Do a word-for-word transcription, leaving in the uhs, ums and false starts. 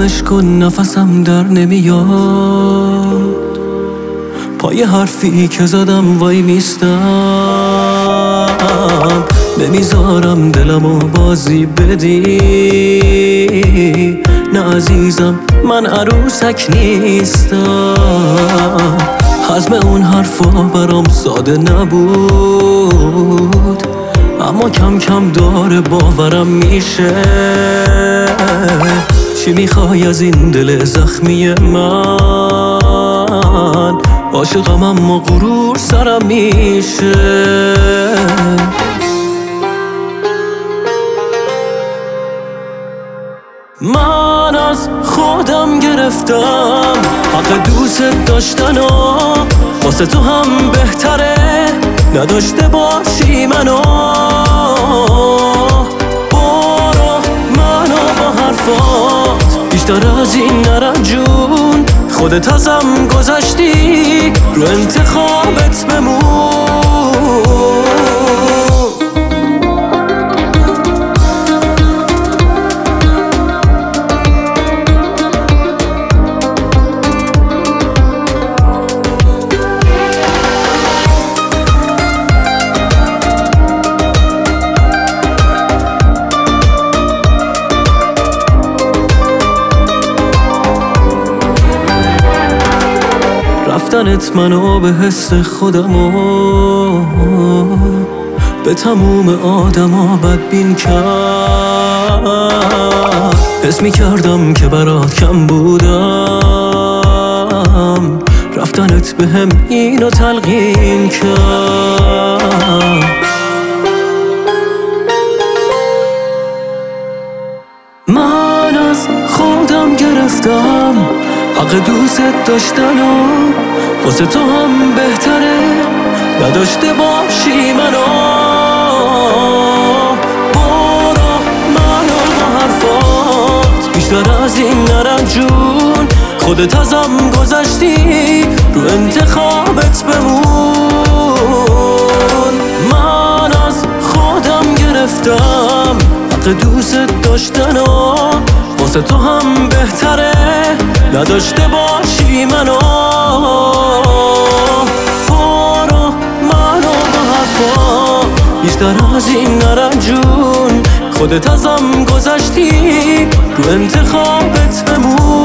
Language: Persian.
تمومش کن نفسم در نمیاد، پای حرفی که زدم وای میستم، نمیذارم دلمو بازی بدی. نه عزیزم من عروسک نیستم، حزم اون حرفا برام ساده نبود، اما کم کم داره باورم میشه. چی میخوای از این دل زخمی من؟ عاشقم اما غرور سرم میشه. من از خودم گرفتم حق دوست داشتن و واسه تو هم بهتره نداشته باشی منو. برو منو با حرفات بیشتر از این نرم جون، خودت ازم گذشتی رو انتخابت بمون. رفتنت منو به حس خودمو به تموم آدما بدبین کرد. حس میکردم که برات کم بودم، رفتنت به هم اینو تلقین کرد. من از خودم گرفتم حق دوست داشتن و واسه تو هم بهتره نداشته باشی منو. برو منو با حرفات بیشتر از این نرم جون، خودت ازم گذشتی رو انتخابت بمون. من از خودم گرفتم حق دوست داشتن و واسه تو هم بهتره نداشته باشی منو. برو منو با حرفا بیشتر از این نرم جون، خودت ازم گذشتی رو انتخابت بمون.